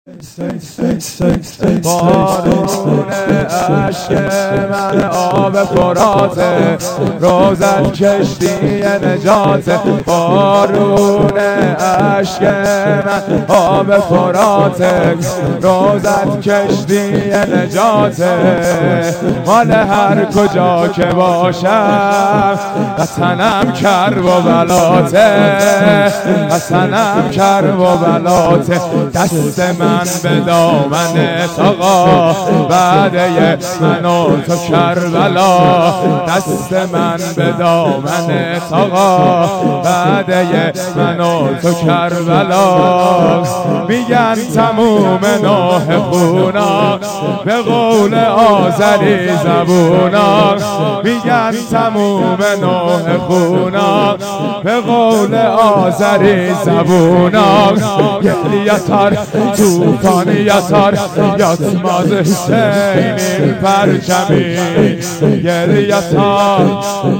بارون اشک من آب فراته، روزت کشتی نجاته. بارون اشک من آب فراته، روزت کشتی نجاته. مال هر کجا که باشم وطنم کرب و بلاته، وطنم کرب و بلاته. دست من به دامن آقا بعده من و تو کربلا، دست من به دامن آقا بعده من و تو کربلا. میگن تموم نوح خونا به قول آذری زبونا، میگن تموم نوح خونا به قول آذری زبونا. گلیتار توفان یسار یاتماز حسین پرچمی، گلیتار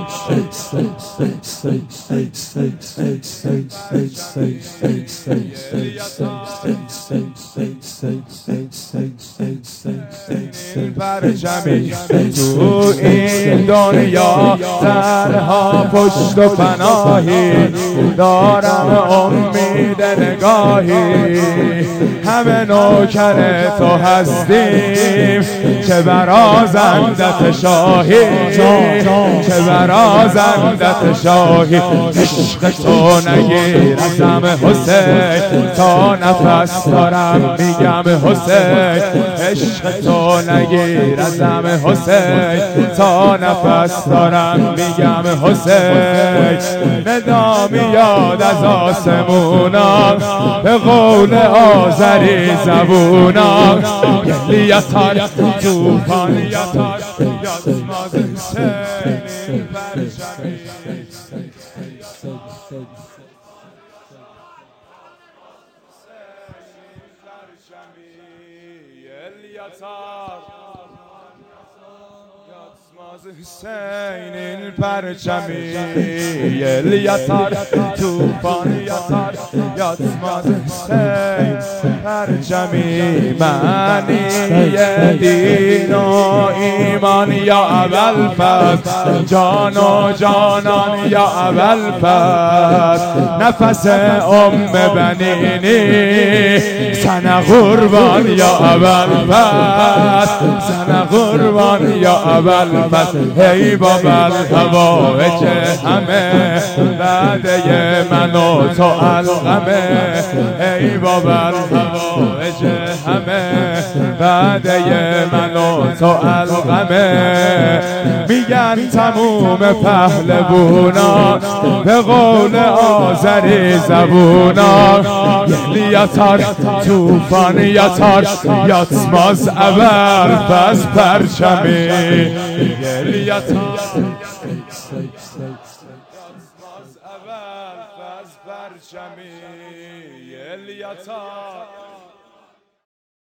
پرچمی. تو این دنیا تنها پشت و پناهی دارم، امید نگاهی. همه نوکر تو هستیم چه برازندت شاهی، چه برازندت شاهی. عشق تو نگیرم حسین تا نفس دارم میگم حسین، عشق تو نگیرم حسین تا نفس دارم میگم حسین. ندا میاد از آسمونا به قول آذری زبونا، گلیتار توفان یتار یاتماز حسین پرچمی. حسین پرچمی، گلیتار توفان یتار یاتماز حسین پرچمی. معنی دین و ایمان یا ابوالفضل، جان و جانان یا ابوالفضل. نفس بنینی سن قربان یا ابوالفضل، سن قربان یا ابوالفضل. ای بابا هوایج همه بعده من و تو علقمه، ای بابا هوایج همه بعده من و تو علقمه. میگن تموم پهلوونا به قول آذری زبونا، گلیتار توفان یتار یاتماز ابوالفضل پرچمی، گلیتار یاتماز ابوالفضل پرچمی، گلیتار